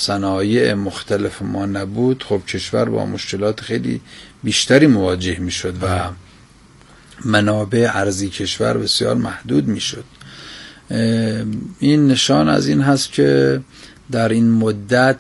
صنایع مختلف ما نبود، خب کشور با مشکلات خیلی بیشتری مواجه میشد و منابع ارضی کشور بسیار محدود میشد. این نشان از این هست که در این مدت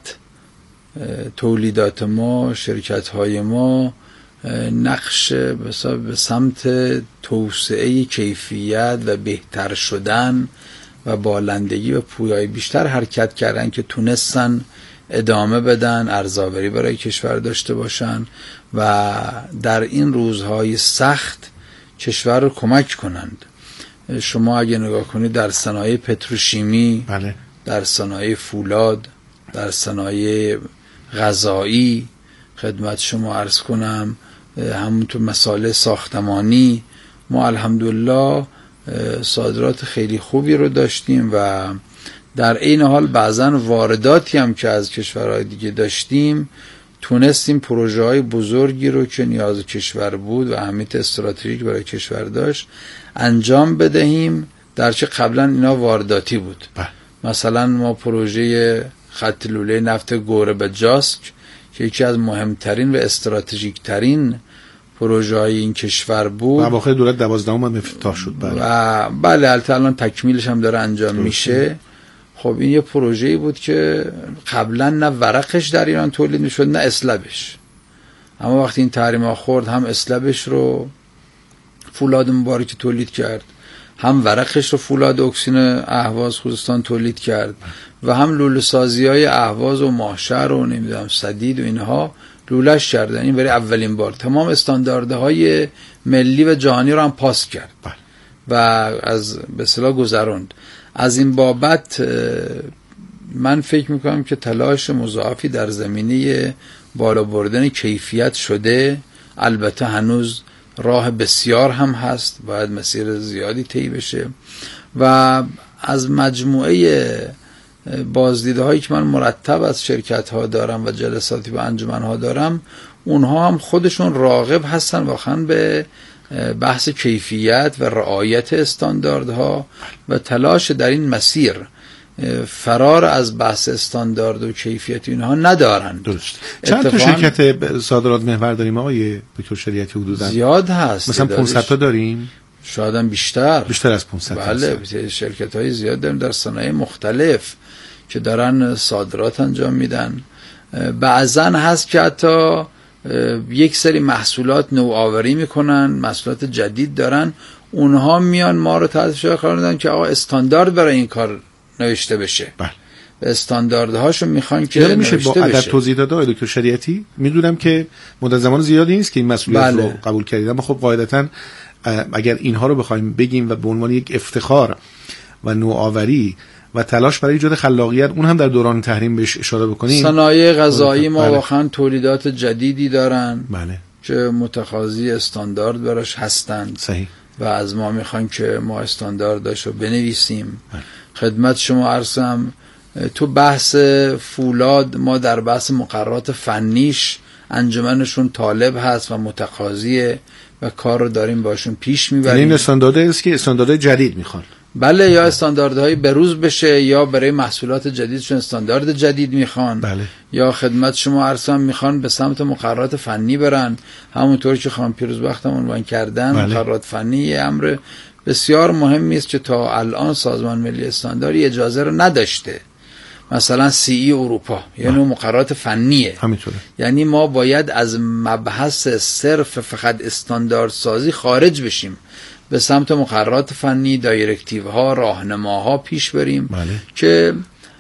تولیدات ما، شرکت‌های ما نقش به سمت توسعه کیفیت و بهتر شدن و بالندگی و پویایی بیشتر حرکت کردن که تونستن ادامه بدن، ارزآوری برای کشور داشته باشن و در این روزهای سخت کشور رو کمک کنند. شما اگه نگاه کنید در صنایع پتروشیمی، بله، در صنایع فولاد، در صنایع غذایی، خدمت شما عرض کنم همونطور مسائل ساختمانی، ما الحمدلله صادرات خیلی خوبی رو داشتیم و در این حال بعضا وارداتی هم که از کشورهای دیگه داشتیم تونستیم پروژه های بزرگی رو که نیاز کشور بود و اهمیت استراتژیک برای کشور داشت انجام بدهیم، در چه قبلا اینا وارداتی بود. مثلا ما پروژه خط لوله نفت گوره به جاسک که یکی از مهمترین و استراتژیک ترین پروژه های این کشور بود، اواخر دولت 12 هم افتتاح شد. و بله الان تکمیلش هم داره انجام میشه. خب این یه پروژه‌ای بود که قبلا نه ورقش در ایران تولید میشد نه اسلبش، اما وقتی این تحریم ها خورد هم اسلبش رو فولاد مبارک تولید کرد، هم ورقش رو فولاد اکسین اهواز خوزستان تولید کرد و هم لوله سازی های اهواز و ماهشهر و نمیدونم سدید و اینها لولش کردن. این برای اولین بار تمام استانداردهای ملی و جهانی رو هم پاس کرد و از به اصطلاح گذروند. از این بابت من فکر میکنم که تلاش مضاعفی در زمینه بالا بردن کیفیت شده. البته هنوز راه بسیار هم هست، باید مسیر زیادی طی بشه و از مجموعه بازدیده هایی که من مرتب از شرکت ها دارم و جلساتی با انجمن ها دارم، اونها هم خودشون راغب هستن واقعا به بحث کیفیت و رعایت استانداردها و تلاش در این مسیر. فرار از بحث استاندارد و کیفیت اینها ندارند. درست. چند تا شرکت صادرات محور داریم آقای دکتر شریعتی حدوداً؟ زیاد هست. مثلا 500 تا داریم؟ شاید هم بیشتر از 500. بله، شرکت های زیاد داریم در صنایع مختلف که دارن صادرات انجام میدن. بعضا هست که حتی یک سری محصولات نوآوری میکنن، محصولات جدید دارن، اونها میان ما رو تحت فشار قرار میدن که آقا استاندارد برای این کار نوشته بشه. بله. استانداردهاشو میخوان که نوشته بشه. با عدد توضیح داده آقای دکتر شریعتی؟ میدونم که مدت زمان زیادی نیست که این مسئولیت رو قبول کردید، اما خب قاعدتاً اگر اینها رو بخوایم بگیم و به عنوان یک افتخار و نوآوری و تلاش برای ایجاد خلاقیت، اون هم در دوران تحریم بهش اشاره بکنیم. صنایع غذایی ما واقعا تولیدات جدیدی دارن، بله، که متقاضی استاندارد براش هستند. صحیح. و از ما میخوان که ما استانداردش رو بنویسیم. خدمت شما عرضم تو بحث فولاد ما در بحث مقررات فنیش انجمنشون طالب هست و متقاضیه و کار رو داریم باشون پیش میبریم. این استاندارد است که استاندارد جدید میخوان. بله، یا استانداردهای بروز بشه یا برای محصولات جدیدشون استاندارد جدید میخوان. بله. یا خدمت شما عرضم میخوان به سمت مقررات فنی برن، همونطور که خانم پیروزبختم عنوان کردن. بله. مقررات فنی امر بسیار مهمی است که تا الان سازمان ملی استانداردی اجازه رو نداشته. مثلا CE اروپا یعنی مقررات فنیه. همینطوره. یعنی ما باید از مبحث صرف فقط استاندارد سازی خارج بشیم، به سمت مقررات فنی، دایرکتیو ها، راهنماها پیش بریم. بله. که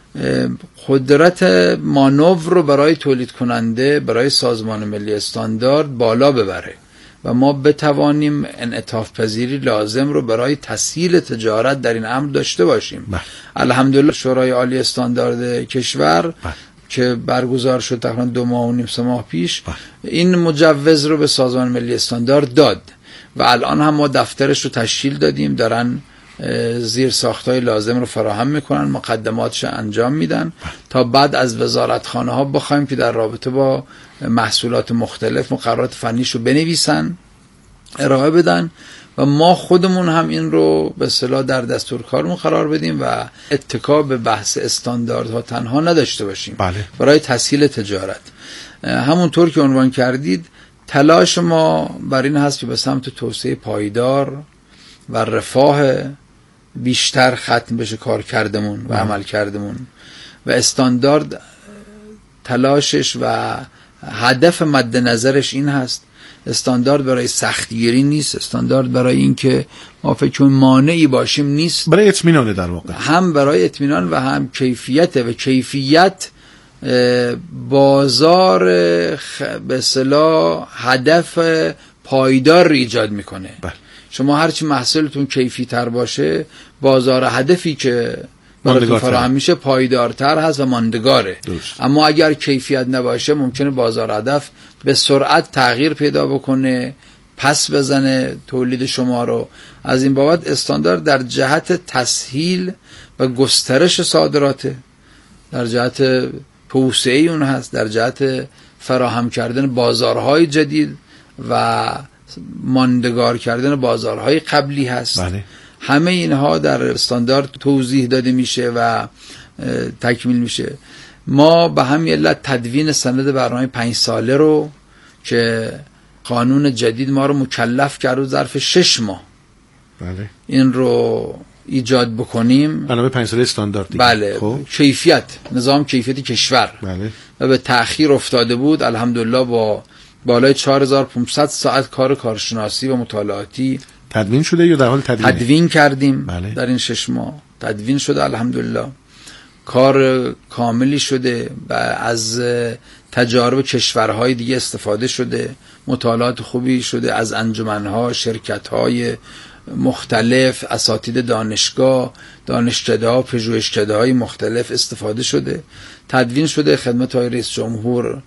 قدرت مانور رو برای تولید کننده، برای سازمان ملی استاندارد بالا ببره و ما بتوانیم انعطاف پذیری لازم رو برای تسهیل تجارت در این امر داشته باشیم. الحمدلله شورای عالی استاندارد کشور که برگزار شد تقریبا 2.5 ماه پیش این مجوز رو به سازمان ملی استاندارد داد و الان هم ما دفترش رو تشکیل دادیم، دارن زیر ساختای لازم رو فراهم میکنن، مقدماتش انجام میدن تا بعد از وزارتخانه ها بخوایم که در رابطه با محصولات مختلف مقررات فنیش رو بنویسن، ارائه بدن و ما خودمون هم این رو به اصطلاح در دستور کارمون قرار بدیم و اتکا به بحث استانداردها تنها نداشته باشیم. بله. برای تسهیل تجارت. همونطور که عنوان کردید تلاش ما بر این هست که به سمت توسعه پایدار و رفاه بیشتر ختم بشه کار کردمون و عمل کردمون و استاندارد تلاشش و هدف مد نظرش این هست. استاندارد برای سختگیری نیست، استاندارد برای این که ما فکر کنیم مانعی باشیم نیست، برای اطمینان در واقع، هم برای اطمینان و هم کیفیت و کیفیت بازار به اصطلاح هدف پایدار ایجاد میکنه. شما هرچی محصولتون کیفی تر باشه بازار هدفی که براتون فراهم میشه پایدارتر هست و ماندگاره. اما اگر کیفیت نباشه ممکنه بازار هدف به سرعت تغییر پیدا بکنه، پس بزنه تولید شما رو. از این بابت استاندارد در جهت تسهیل و گسترش صادراته، در جهت توسعه اون هست، در جهت فراهم کردن بازارهای جدید و ماندگار کردن بازارهای قبلی هست. بله. همه اینها در استاندارد توضیح داده میشه و تکمیل میشه. ما به همین علت تدوین سند برنامه 5 ساله رو که قانون جدید ما رو مکلف کرد ظرف 6 ماه بله. این رو ایجاد بکنیم. برنامه 5 ساله استاندارد دیگه. بله. خب. کیفیت، نظام کیفیت کشور. بله. و به تأخیر افتاده بود. الحمدلله با بالای 4500 ساعت کار کارشناسی و مطالعاتی تدوین شده یا در حال تدوین کردیم. بله. در این 6 ماه تدوین شده الحمدلله، کار کاملی شده و از تجارب کشورهای دیگه استفاده شده، مطالعات خوبی شده از انجمنها، شرکت‌های مختلف، اساتید دانشگاه، دانشکده‌ها، پژوهشکده‌های مختلف استفاده شده، تدوین شده، خدمت آقای رئیس جمهور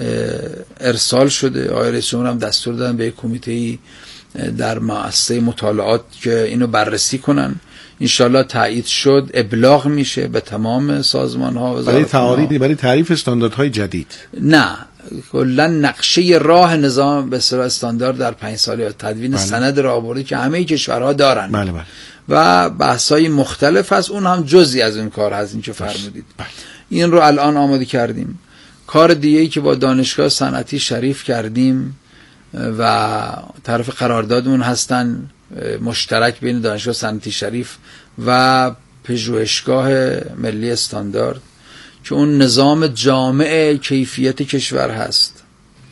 ارسال شده. آقای رئیس جمهور هم دستور دادن به کمیته در مؤسسه مطالعات که اینو بررسی کنن. انشالله تایید شد، ابلاغ میشه به تمام سازمان ها و برای تعریف استانداردهای جدید. نه، کلا نقشه راه نظام به اصطلاح استاندارد در 5 ساله تدوین. بله. سند را آورده که همه کشورها دارن. بله بله. و بحث‌های مختلف هست، اون هم جزئی از اون کار هست. این که فرمودید بله. این رو الان آماده کردیم. کار دیگه‌ای که با دانشگاه صنعتی شریف کردیم و طرف قراردادمون هستن مشترک بین دانشگاه صنعتی شریف و پژوهشگاه ملی استاندارد که اون نظام جامع کیفیت کشور هست.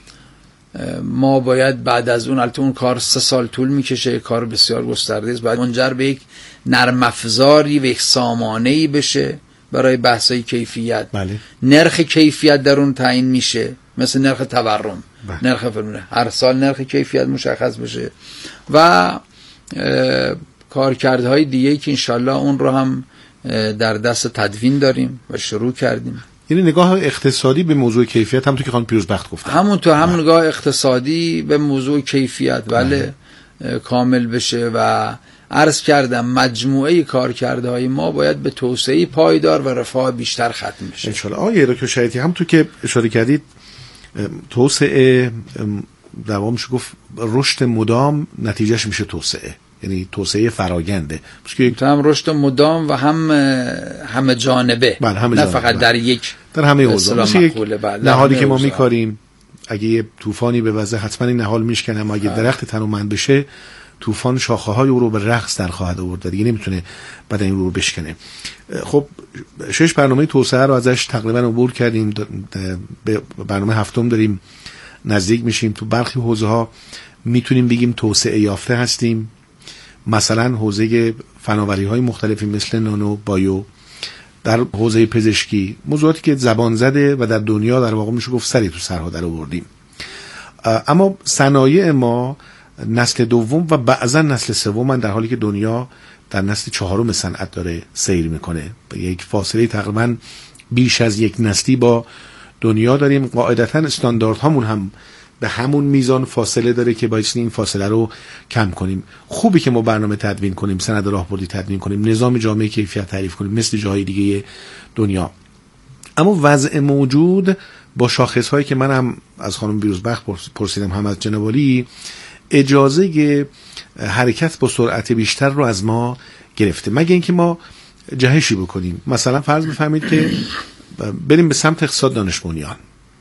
ما باید بعد از اون، البته اون کار 3 سال طول میکشه، کار بسیار گسترده است، باید منجر به یک نرم افزاری و یک سامانه‌ای بشه برای بحث‌های کیفیت. بله. نرخ کیفیت در اون تعیین میشه، مثل نرخ تورم. بله. نرخ فرمونه هر سال نرخ کیفیت مشخص بشه و کارکردهای دیگه که انشالله اون رو هم در دست تدوین داریم و شروع کردیم. یعنی نگاه اقتصادی به موضوع کیفیت، همونطور که خانم پیروزبخت گفتن، همونطور هم نگاه اقتصادی به موضوع کیفیت بله کامل بشه و عرض کردم مجموعه کارکردهای ما باید به توسعه پایدار و رفاه بیشتر ختم بشه انشالله. آقای دکتر شریعتی، همونطور که اشاره کردید توسعه در واقع میشه گفت رشد مدام نتیجهش میشه توسعه، یعنی توسعه فراگنده، هم رشد مدام و هم همه جانبه. بله، همه نه جانبه. فقط در یک، در همه حوزه. نهالی که ما حوزه. میکاریم اگه یه طوفانی به وزه حتما این نهال میشکنه، اما اگه درخت تنومند بشه طوفان شاخه های او رو به رقص در خواهد آورد، دیگه نمیتونه بعد این رو بشکنه. خب 6 برنامه توسعه رو ازش تقریبا عبور کردیم، به برنامه 7 داریم نزدیک میشیم. تو برخی حوزه ها میتونیم بگیم توسعه یافته هستیم، مثلا حوزه فناوری های مختلفی مثل نانو بایو، در حوزه پزشکی، موضوعاتی که زبان زده و در دنیا در واقع میشه گفت سری تو سرها در آوردیم. اما صنایع ما نسل دوم و بعضا نسل سوم، در حالی که دنیا در نسل 4 صنعت داره سیر میکنه، به یک فاصله تقریبا بیش از 1 نسلی با دنیا داریم. قاعدتا استانداردهامون هم به همون میزان فاصله داره که باید این فاصله رو کم کنیم. خوبی که ما برنامه تدوین کنیم، سند راهبردی تدوین کنیم، نظام جامعه کیفیت تعریف کنیم مثل جاهای دیگه دنیا، اما وضع موجود با شاخصهایی که من هم از خانم پیروزبخت پرسیدم هم از جناب عالی، اجازه حرکت با سرعت بیشتر رو از ما گرفته، مگه اینکه ما جهشی بکنیم. مثلا فرض بفرمایید که بریم به سمت اقتصاد دانش بنیان،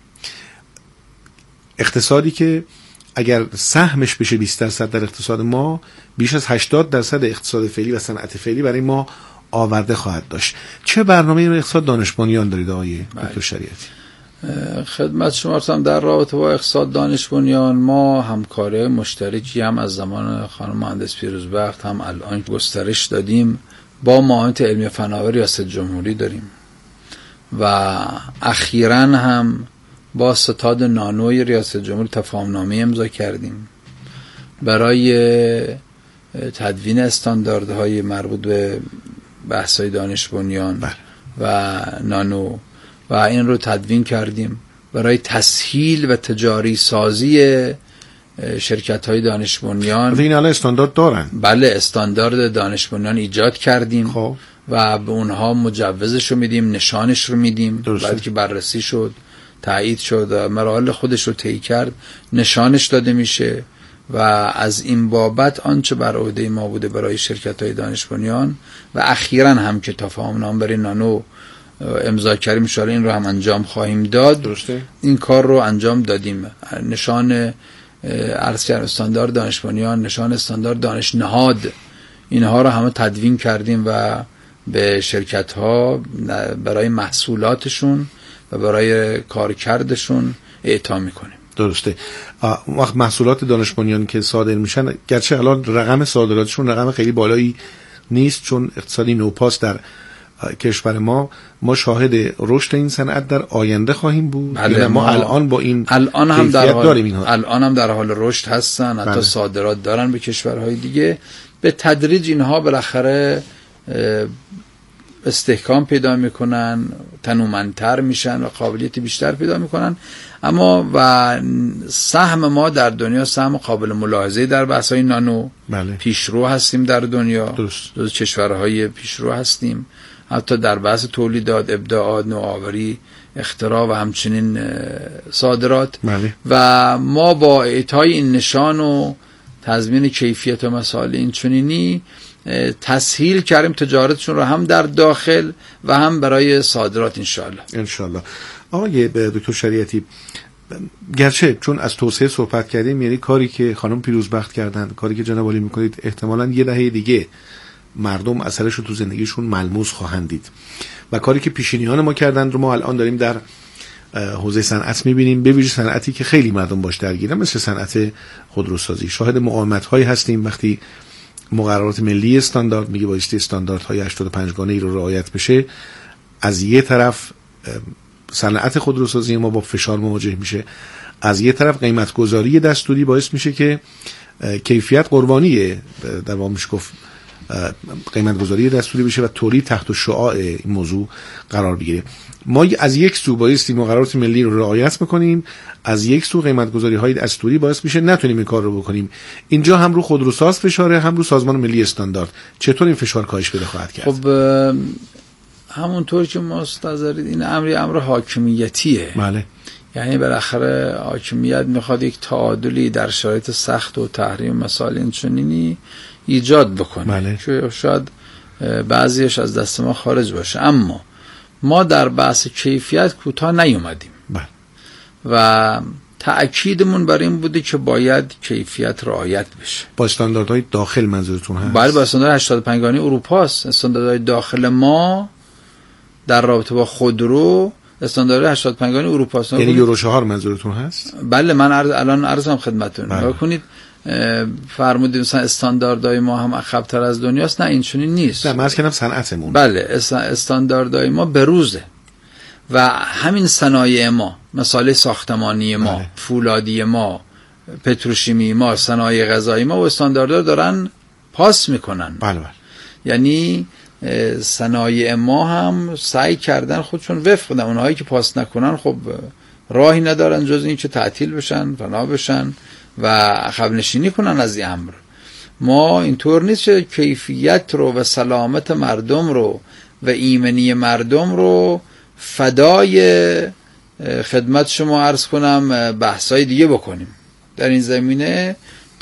اقتصادی که اگر سهمش بشه 20% در اقتصاد ما، بیش از 80% اقتصاد فعلی و صنعت فعلی برای ما آورده خواهد داشت. چه برنامه‌ای رو اقتصاد دانش بنیان دارید آقای دکتر شریعتی؟ خدمت شما هم در رابطه با اقتصاد دانش بنیان ما همکاری مشترکی هم از زمان خانم مهندس پیروزبخت هم الان گسترش دادیم با معاونت علمی فناوری ریاست جمهوری داریم و اخیراً هم با ستاد نانوی ریاست جمهوری تفاهم‌نامه امضا کردیم برای تدوین استانداردهای مربوط به بحث‌های دانش بنیان و نانو و این رو تدوین کردیم برای تسهیل و تجاری سازی شرکت‌های دانش بنیان. این الان استاندارد دارن؟ بله، استاندارد دانش بنیان ایجاد کردیم و به اونها مجوزش رو میدیم، نشانش رو میدیم. بعد که بررسی شد، تایید شد، مراحل خودش رو طی کرد، نشانش داده میشه و از این بابت آنچه بر عهده ما بوده برای شرکت‌های دانش بنیان و اخیراً هم که تفاهم‌نامه برای نانو امضا کردیم، ان شاءالله این رو هم انجام خواهیم داد. درسته. این کار رو انجام دادیم. نشان استاندارد دانش بنیان، نشان استاندارد دانش نهاد، اینها رو همه تدوین کردیم و به شرکت‌ها برای محصولاتشون و برای کارکردشون اعطا می‌کنیم. درسته. وقت محصولات دانش بنیان که صادر میشن، گرچه الان رقم صادراتشون رقم خیلی بالایی نیست چون اقتصادی نوپاس در کشور ما شاهد رشد این صنعت در آینده خواهیم بود. بله، ما الان با این الان هم در حال رشد هستن، حتی صادرات دارن به کشورهای دیگه. به تدریج اینها بالاخره استحکام پیدا میکنن، تنومندتر میشن و قابلیت بیشتر پیدا میکنن. اما و سهم ما در دنیا سهم قابل ملاحظه در بحث‌های نانو. بله. پیشرو هستیم در دنیا، درست. کشورهای پیشرو هستیم، حتی در بحث تولیدات، ابداعات، نوآوری، اختراع و همچنین صادرات. بله. و ما با اعطای این نشان و تضمین کیفیت و مسائل این چنینی تسهیل کردیم تجارتشون رو هم در داخل و هم برای صادرات انشالله. آقای دکتر شریعتی، گرچه چون از توسعه صحبت کردیم، یعنی کاری که خانم پیروزبخت کردن، کاری که جناب عالی میکنید، احتمالاً یه دهه دیگه مردم اثرش رو تو زندگیشون ملموس خواهند دید و کاری که پیشینیان ما کردن رو ما الان داریم در حوزه صنعت میبینیم، به ویژه صنعتی که خیلی مردم باش درگیرن مثل صنعت خودروسازی. شاهد مقاومت‌هایی هستیم وقتی مقررات ملی استاندارد میگه بایستی استانداردهای 85 گانه‌ای رو رعایت بشه. از یه طرف صنعت خودروسازی ما با فشار مواجه میشه، از یه طرف قیمت گذاری دستوری باعث میشه که کیفیت قربانی در واقع میشه گفت قیمت گذاری دستوری بشه و تولید تحت شعاع این موضوع قرار بگیره. ما از یک سو بایستی مقررات ملی رو رعایت میکنیم، از یک سو قیمت گذاری های دستوری باعث میشه نتونیم این کار رو بکنیم. اینجا هم رو خودروساز فشاره، هم رو سازمان ملی استاندارد. چطور این فشار کاهش پیدا خواهد کرد؟ خب همونطور که مستحضرید این امر حاکمیتیه. بله. یعنی بالاخره حاکمیت میخواد یک تعادلی در شرایط سخت و تحریم مسائل اینچنینی ایجاد بکنه. بله. که شاید بعضیش از دست ما خارج باشه، اما ما در بحث کیفیت کوتاه نیومدیم. بله. و تأکیدمون بر این بوده که باید کیفیت رعایت بشه. با استانداردهای داخل منظورتون هست؟ بله، با استاندارد 85 گانه اروپا است. استانداردهای داخل ما در رابطه با خودرو استاندارد 85 گانه اروپا است. یعنی یورو 4 منظورتون هست؟ بله، من الان عرضم خدمتتون. نگاه کنید، فرمودید مثلا استانداردهای ما هم عقب‌تر از دنیاست. نه، این چنین نیست. نه، من کنم صنعتمون. بله، استانداردهای ما بروزه و همین صنایع ما، مسائل ساختمانی ما، بله. فولادی ما، پتروشیمی ما، صنایع غذایی ما و استانداردها دارن پاس میکنن. بله بله. یعنی صنایع ما هم سعی کردن خودشون وفق بدن. اونهایی که پاس نکنن خب راهی ندارن جز این که تعطیل بشن، فنا بشن و عقب نشینی کنن از این امر. ما اینطور نیست که کیفیت رو و سلامت مردم رو و ایمنی مردم رو فدای خدمت شما عرض کنم بحثای دیگه بکنیم. در این زمینه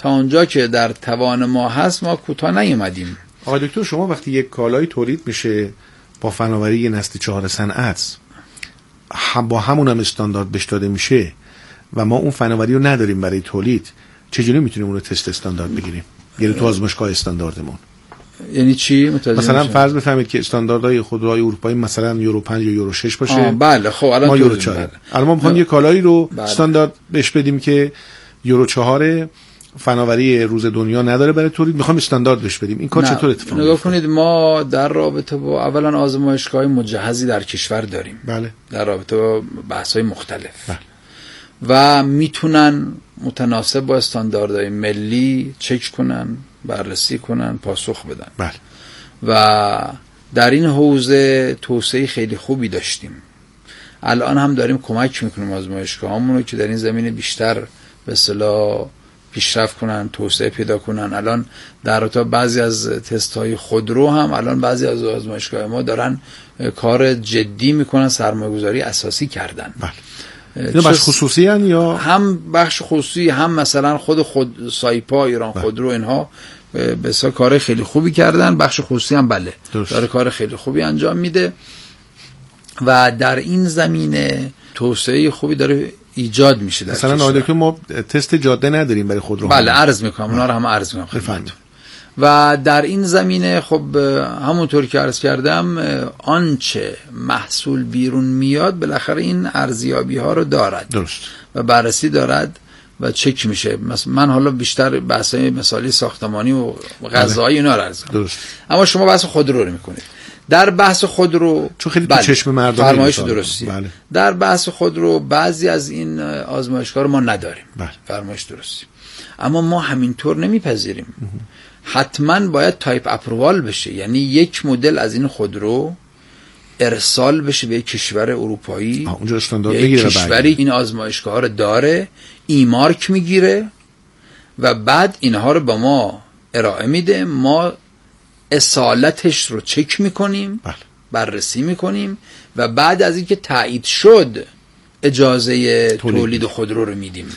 تا اونجا که در توان ما هست ما کوتاه نیومدیم. آقای دکتر، شما وقتی یک کالای تولید میشه با فناوری نسل 4 صنعت، با همون هم استاندارد بهش داده میشه و ما اون فناوری رو نداریم برای تولید، چجوری میتونیم اون رو تست استاندارد بگیریم؟ یعنی تو آزمایشگاه استانداردمون یعنی چی؟ مثلا فرض بفهمید که استانداردهای خودروهای اروپایی مثلا یورو 5 یا یورو 6 باشه. بله خب الان ما یورو 4. الان ما میخوایم یه کالایی رو استاندارد بهش بدیم که یورو 4 فناوری روز دنیا نداره برای تولید، میخوایم استاندارد بهش بدیم. این کار چطور اتفاق میفته؟ نگاه کنید، ما در رابطه با اولا آزمایشگاه مجهزی در کشور داریم. بله. در رابطه با بحث‌های مختلف. بله. و میتونن متناسب با استانداردهای ملی چک کنن، بررسی کنن، پاسخ بدن. بله. و در این حوزه توسعه خیلی خوبی داشتیم. الان هم داریم کمک میکنیم آزمایشگاهامون رو که در این زمینه بیشتر به اصطلاح پیشرفت کنن، توسعه پیدا کنن. الان در رابطه بعضی از تست‌های خودرو هم الان بعضی از آزمایشگاه ما دارن کار جدی میکنن، سرمایه‌گذاری اساسی کردن. بله. اینا بخش خصوصی هن یا هم بخش خصوصی، هم مثلا خود سایپا، ایران خودرو، اینها بسیار کار خیلی خوبی کردن. بخش خصوصی هم بله داره کار خیلی خوبی انجام میده و در این زمینه توسعه خوبی داره ایجاد میشه. مثلا آقای دکتر ما تست جاده نداریم برای خودرو. بله عرض میکنم، اونا رو هم عرض میکنم خدمتتون. و در این زمینه خب همونطور که عرض کردم آنچه محصول بیرون میاد بالاخره این ارزیابی ها رو دارد. درست. و بررسی دارد و چک میشه. من حالا بیشتر بحثای مثالی ساختمانی و غذایی اینا رو عرض میکنم. درست. اما شما بحث خودرو رو میکنید. در بحث خودرو چون خیلی تو چشم مردم فرمایش درستی. بله. در بحث خودرو بعضی از این آزمایشگاه رو ما نداریم. بله. فرمایش درستی. اما ما همینطور نمیپذیریم. حتما باید تایپ اپرووال بشه، یعنی یک مدل از این خودرو ارسال بشه به یک کشور اروپایی، اونجا استاندارد بگیره، کشوری این آزمایشگاه رو داره، ایمارک میگیره و بعد اینها رو با ما ارائه میده. ما اصالتش رو چک میکنیم. بله. بررسی میکنیم و بعد از اینکه تایید شد اجازه تولید خودرو رو میدیم.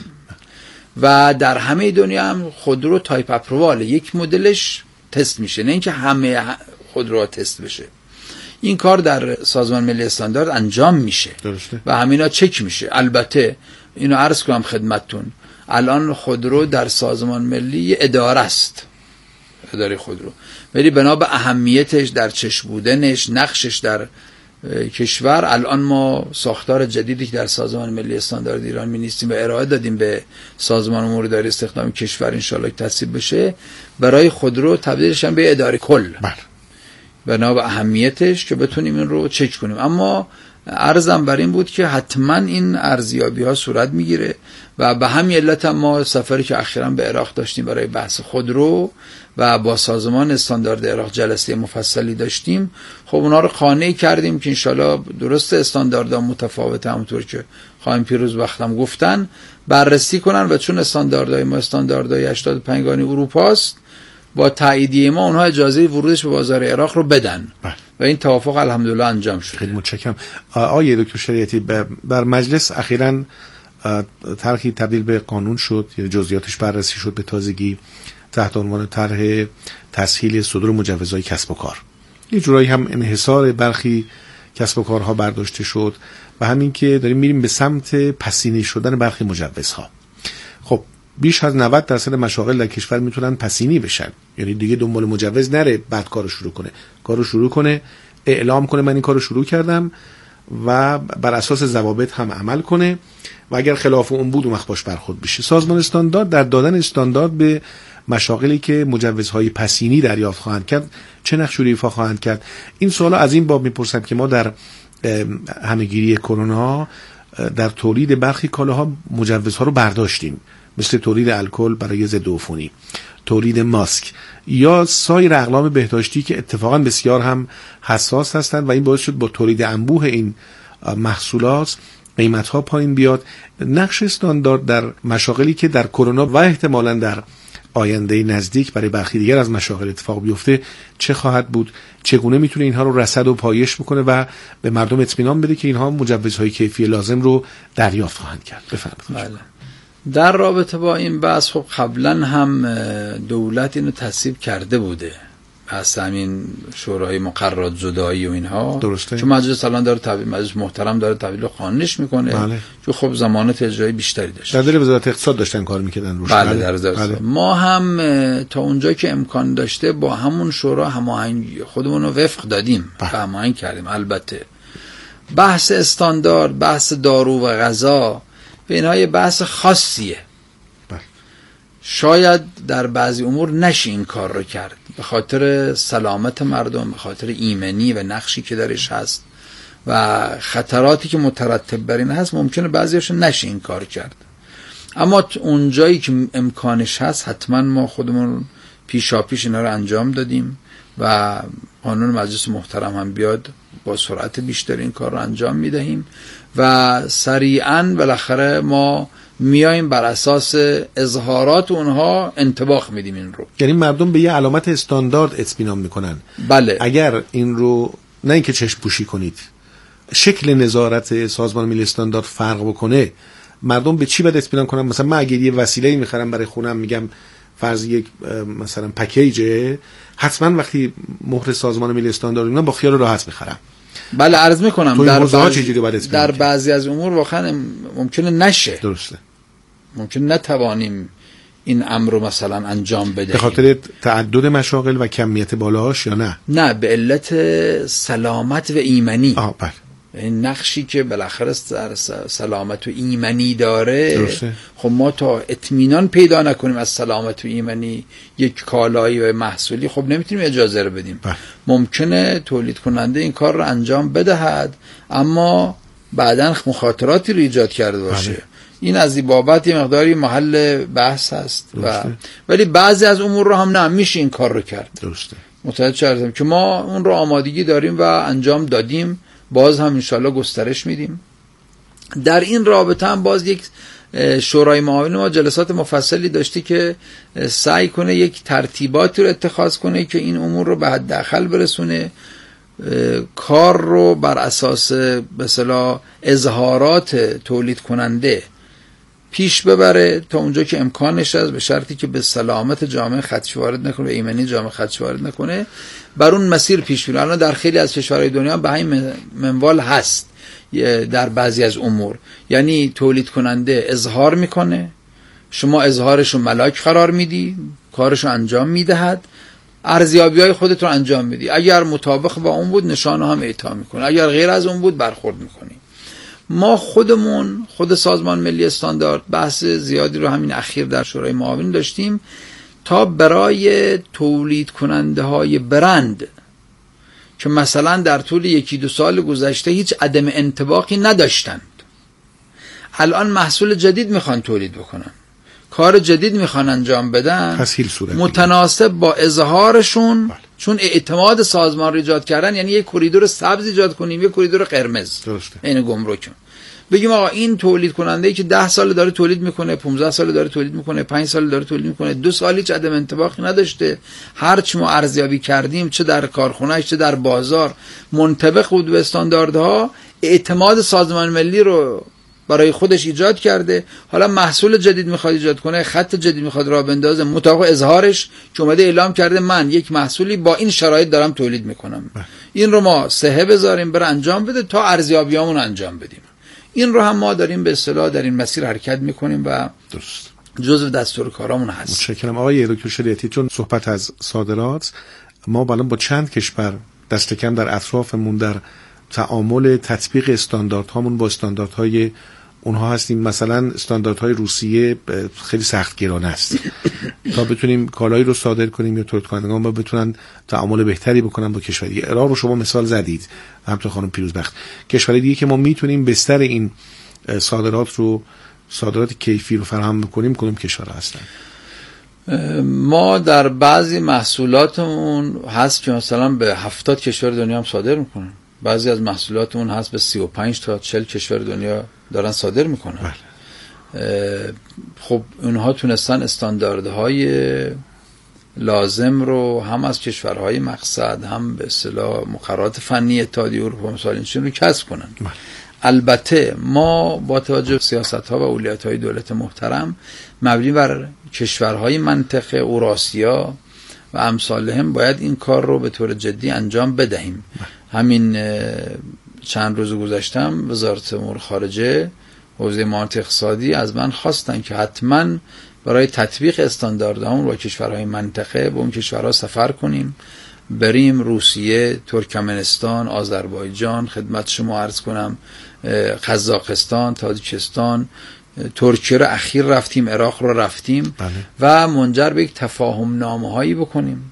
و در همه دنیا هم خودرو تایپ اپرووال یک مدلش تست میشه، نه اینکه همه خودروها تست بشه. این کار در سازمان ملی استاندارد انجام میشه. درسته. و همینا چک میشه. البته اینو عرض کنم خدمتتون، الان خودرو در سازمان ملی اداره است، اداره خودرو، ولی بنا به اهمیتش در چشم بودنش، نقشش در کشور، الان ما ساختار جدیدی که در سازمان ملی استاندارد ایران می‌نویسیم و ارائه دادیم به سازمان امور اداری استخدام کشور، انشالله تصویب بشه، برای خودرو تبدیلش هم به اداره کل. بله. بنا به اهمیتش که بتونیم این رو چک کنیم. اما عرضم بر این بود که حتما این ارزیابی ها صورت میگیره و به همین علت هم ما سفری که اخیراً به عراق داشتیم برای بحث خودرو و با سازمان استاندارد عراق جلسه مفصلی داشتیم، خب اونا رو قانع کردیم که انشالله درست استانداردها متفاوته، همونطور که خانم پیروز وقتم گفتن، بررسی کنن و چون استانداردهای ما استانداردهای 85 گانه اروپاست، با تاییدیه ما اونها اجازه ورودش به بازار عراق رو بدن. و این توافق الحمدلله انجام شد. خیلی متشکرم. آقای دکتر شریعتی، بر مجلس اخیراً طرحی تبدیل به قانون شد، یعنی جزئیاتش بررسی شد به تازگی تحت عنوان طرح تسهیل صدور مجوزهای کسب و کار. یه جورایی هم انحصار برخی کسب و کارها برداشته شد و همین که داریم میریم به سمت پسینی شدن برخی مجوزها. خب بیش از 90% مشاغل در کشور میتونن پسینی بشن، یعنی دیگه دنبال مجوز نره بعد کارو شروع کنه، اعلام کنه من این کارو شروع کردم و بر اساس ضوابط هم عمل کنه و اگر خلاف اون بود اون وقت باش برخورد بشه. سازمان استاندارد در دادن استاندارد به مشاغلی که مجوزهای پسینی دریافت خواهند کرد چه نقشی ایفا خواهند کرد؟ این سوالا از این باب میپرسم که ما در همهگیری کرونا در تولید برخی کالاها مجوزها رو برداشتیم، مثل تولید الکل برای ضد عفونی، تولید ماسک یا سایر اقلام بهداشتی که اتفاقا بسیار هم حساس هستند و این باعث شد با تولید انبوه این محصولات قیمت‌ها پایین بیاد. نقش استاندارد در مشاغلی که در کرونا و احتمالاً در آینده نزدیک برای برخی دیگر از مشاغل اتفاق بیفته چه خواهد بود؟ چگونه میتونه اینها رو رصد و پایش بکنه و به مردم اطمینان بده که اینها مجوزهای کیفی لازم رو دریافت خواهند کرد؟ بفرمایید. در رابطه با این بحث خب قبلا هم دولت اینو تصویب کرده بوده، پس همین شورای مقررات زدایی و اینها. درسته. چون مجلس الان داره تبدیل، مجلس محترم داره تبدیل قانونش میکنه. بله. چون خب زمانت اجرایی بیشتری داشت. در وزارت اقتصاد داشتن کار میکردن روش. بله در وزارت. ما هم تا اونجا که امکان داشته با همون شورا هماهنگ خودمون رو وفق دادیم، هماهنگ کردیم. البته بحث استاندارد، بحث دارو و غذا به اینها یه بحث خاصیه. شاید در بعضی امور نشه این کار رو کرد به خاطر سلامت مردم، به خاطر ایمنی و نقشی که درش هست و خطراتی که مترتب بر این هست، ممکنه بعضیش نشه این کار کرد. اما اون جایی که امکانش هست حتما ما خودمون پیشاپیش اینا رو انجام دادیم و قانون مجلس محترم هم بیاد با سرعت بیشتر این کار رو انجام میدهیم و سریعا بالاخره ما میایم بر اساس اظهارات اونها انطباق میدیم این رو. یعنی مردم به یه علامت استاندارد اطمینان میکنن. بله. اگر این رو نه اینکه چشم پوشی کنید، شکل نظارت سازمان ملی استاندارد فرق بکنه، مردم به چی باید اطمینان کنن؟ مثلا من اگه یه وسیله‌ای میخرم برای خونم، میگم فرض یک مثلا پکیجه، حتما وقتی مهر سازمان ملی استاندارد میگم با خیال راحت میخرم. بله عرض میکنم در بعضی بعضی از امور واقعا ممکنه نشه. درسته. ممکن نتوانیم این امر رو مثلا انجام بدهیم به خاطر تعدد مشاغل و کمیت بالاهاش یا نه؟ نه، به علت سلامت و ایمنی. بله. این نقشی که بالاخره سلامت و ایمنی داره. درسته. خب ما تا اطمینان پیدا نکنیم از سلامت و ایمنی یک کالایی و محصولی، خب نمیتونیم اجازه رو بدیم. ممکنه تولید کننده این کار رو انجام بدهد اما بعداً مخاطراتی رو ایجاد کرده باشه. این از این بابت یه مقداری محل بحث هست ولی بعضی از امور رو هم نه میشه این کار رو کرد. درسته. متوجه شدم که ما اون رو آمادگی داریم و انجام دادیم، باز هم انشالله گسترش میدیم. در این رابطه هم باز یک شورای معاون ما جلسات مفصلی داشتی که سعی کنه یک ترتیباتی رو اتخاذ کنه که این امور رو به حداقل برسونه، کار رو بر اساس به اصطلاح اظهارات تولید کننده پیش ببره تا اونجا که امکانش هست، به شرطی که به سلامت جامعه خدش وارد نکنه، به ایمنی جامعه خدش وارد نکنه، بر اون مسیر پیش بره. الان در خیلی از کشورهای دنیا به همین منوال هست. در بعضی از امور یعنی تولید کننده اظهار میکنه، شما اظهارش رو ملاک قرار میدی، کارش رو انجام میدهد، ارزیابی‌های خودت رو انجام میدی، اگر مطابق با اون بود نشانه هم اعطا میکنه، اگر غیر از اون بود برخورد میکنی. ما خود سازمان ملی استاندارد بحث زیادی رو همین اخیر در شورای معاون داشتیم تا برای تولید کننده های برند که مثلا در طول 1-2 سال گذشته هیچ عدم انطباقی نداشتند، الان محصول جدید میخوان تولید بکنن، کار جدید میخوان انجام بدن، متناسب با اظهارشون. چون اعتماد سازمان رو ایجاد کردن یعنی یک کوریدور سبز ایجاد کنیم، یک کوریدور قرمز. این گمرک بگیم آقا این تولید کننده ای که 10 سال داره تولید میکنه، 15 سال داره تولید میکنه، 5 سال داره تولید میکنه، 2 سال هیچ عدم انطباقی نداشته، هر چی ما ارزیابی کردیم چه در کارخونه چه در بازار منطبق بود به استانداردها، اعتماد سازمان ملی رو برای خودش ایجاد کرده. حالا محصول جدید میخواد ایجاد کنه، خط جدید میخواد راه بندازه، مطابق اظهارش که اومده اعلام کرده من یک محصولی با این شرایط دارم تولید میکنم، این رو ما صحه بذاریم بره انجام بده تا ارزیابیامون انجام بدیم. این رو هم ما داریم به اصطلاح در این مسیر حرکت میکنیم و درست جزء دستور کارامون هست. متشکرم آقای دکتر شریعتی. چون صحبت از صادرات، ما با چند کشور دست کم در اطرافمون در تعامل تطبیق استانداردهامون با استانداردهای اونها هستیم. مثلا استانداردهای روسیه خیلی سخت گران است تا بتونیم کالایی رو صادر کنیم یا تولید کنندگان با بتونن تعامل بهتری بکنن با کشوری. عراق رو شما مثال زدید، همونطور خانم پیروزبخت. کشوری دیگه که ما میتونیم بستر این صادرات کیفی رو فراهم بکنیم کدوم کشورها هستن؟ ما در بعضی محصولاتمون هست که مثلا به 70 کشور دنیا هم صادر میکنن، بعضی از محصولاتمون هست به 35 تا 40 کشور دنیا دارن صادر میکنن. خب اونها تونستن استانداردهای لازم رو هم از کشورهای مقصد هم به اصطلاح مقررات فنی اتحادیه اروپا مثلا اینچین رو کسب کنن. البته ما با توجه به سیاست‌ها و اولویت‌های دولت محترم مبنی بر کشورهای منطقه اوراسیا و امثالهم باید این کار رو به طور جدی انجام بدهیم. همین چند روز گذشتم وزارت امور خارجه حوزه معاملات اقتصادی از من خواستن که حتما برای تطبیق استانداردهامون با کشورهای منطقه به اون کشورها سفر کنیم، بریم روسیه، ترکمنستان، آذربایجان، خدمت شما عرض کنم قزاقستان، تاجیکستان، ترکیه رو اخیر رفتیم، عراق رو رفتیم و منجر به یک تفاهم نامه هایی بکنیم.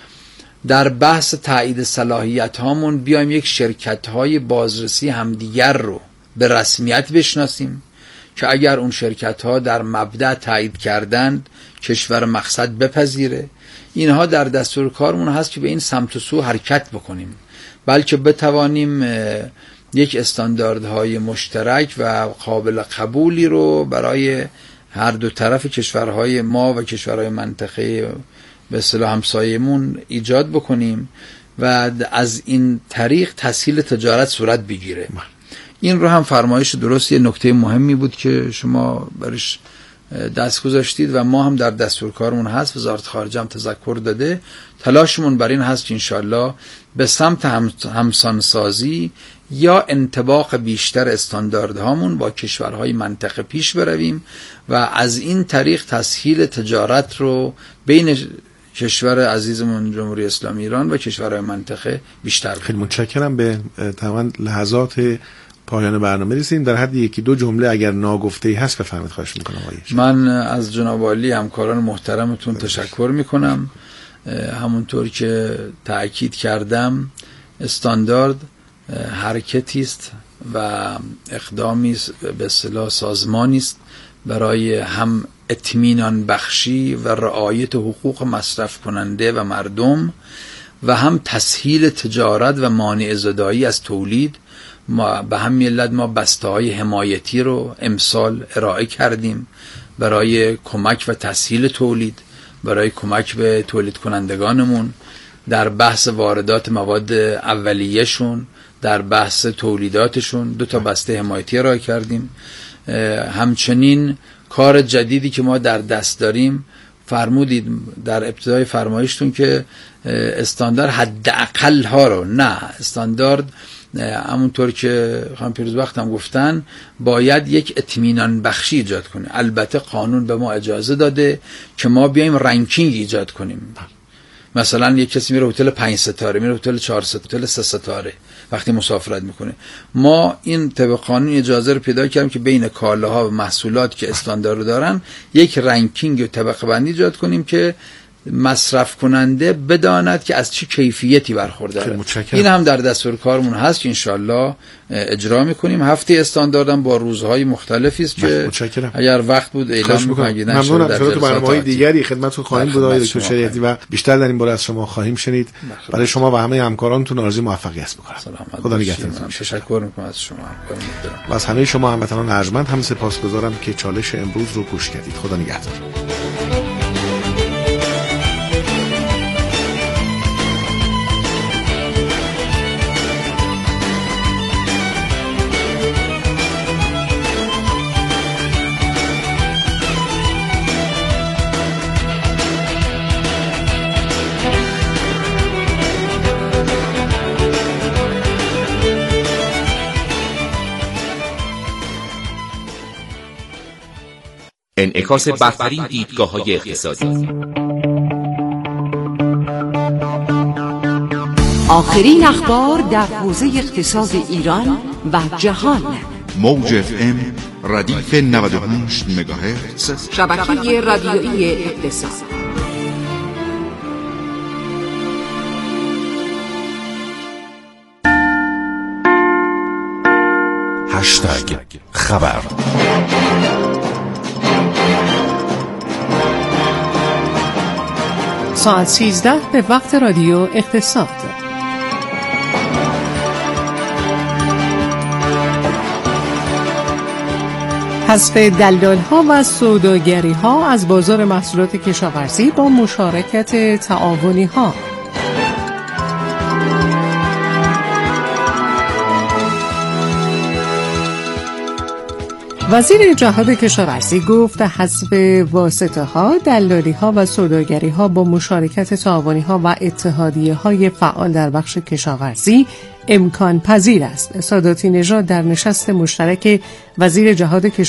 در بحث تایید صلاحیت هامون بیایم یک شرکت های بازرسی همدیگر رو به رسمیت بشناسیم که اگر اون شرکت ها در مبدأ تایید کردند کشور مقصد بپذیره. اینها در دستور کارمون هست که به این سمت و سو حرکت بکنیم، بلکه بتوانیم یک استانداردهای مشترک و قابل قبولی رو برای هر دو طرف کشورهای ما و کشورهای منطقه به اصطلاح همسایمون ایجاد بکنیم و از این طریق تسهیل تجارت صورت بگیره. این رو هم فرمایش درست، یه نکته مهمی بود که شما برش دست گذاشتید و ما هم در دستور کارمون هست، وزارت خارجه هم تذکر داده. تلاشمون بر این هست که انشالله به سمت همسانسازی یا انطباق بیشتر استانداردهامون با کشورهای منطقه پیش برویم و از این طریق تسهیل تجارت رو بین کشور عزیزمون جمهوری اسلامی ایران و کشورهای منطقه بیشتر خیلی متشکرم. به تمام لحظات پایان برنامه رسیدیم. در حد یکی دو جمله اگر ناگفته‌ای هست بفرمایید، خواهش میکنم. من از جناب عالی همکاران محترمتون تشکر میکنم. همونطور که تأکید کردم استاندارد حرکتی است و اقدامی است، به اصطلاح سازمانی است برای هم اطمینان بخشی و رعایت حقوق مصرف کننده و مردم و هم تسهیل تجارت و مانع زدایی از تولید. ما به همین علت ما بسته‌های حمایتی رو امسال ارائه کردیم برای کمک و تسهیل تولید، برای کمک به تولید کنندگانمون در بحث واردات مواد اولیه‌شون، در بحث تولیداتشون 2 بسته حمایتی ارائه کردیم. همچنین کار جدیدی که ما در دست داریم، فرمودید در ابتدای فرمایشتون که استاندارد حداقل ها رو، نه استاندارد همونطور که خانم پیروزبخت هم گفتن باید یک اطمینان بخشی ایجاد کنه. البته قانون به ما اجازه داده که ما بیایم رنکینگ ایجاد کنیم. مثلا یک کسی میره هتل 5 ستاره، میره هتل 4 ستاره، هتل 3 ستاره وقتی مسافرت میکنه. ما این طبق قانون اجازه رو پیدا کردیم که بین کالاها و محصولات که استاندارد دارن یک رنکینگ و طبقه بندی ایجاد کنیم که مصرف کننده بداند که از چه کیفیتی برخورداره. این هم در دستور کارمون هست که انشالله اجرا میکنیم. هفته استانداردم با روزهای مختلفی است که اگر وقت بود اعلام میکنیم. ممنونم. در برنامه‌های دیگری خدمتتون خواهیم بود آقای دکتر شریعتی و بیشتر در این باره از شما خواهیم شنید. برای شما و همه همکارانتون آرزوی موفقیت میکنم. خدا نگهدارتون. تشکر میکنم از شما و از همه شما هموطنان ارجمند هم سپاسگزارم که چالش امروز رو گوش کردید. خدا نگهدار. انعکاس برترین دیدگاه‌های اقتصادی. آخرین اخبار در حوزه اقتصاد ایران و جهان. موج FM ردیف 98 مگاهرتز، شبکه رادیویی اقتصاد. هشتگ خبر. ساعت 13 به وقت رادیو اقتصاد. حذف دلال‌ها و سوداگری‌ها از بازار محصولات کشاورزی با مشارکت تعاونی‌ها. وزیر جهاد کشاورزی گفت حذف واسطه ها، دلالی ها و سوداگری ها با مشارکت تعاونی ها و اتحادیه های فعال در بخش کشاورزی امکان پذیر است. ساداتی نژاد در نشست مشترک وزیر جهاد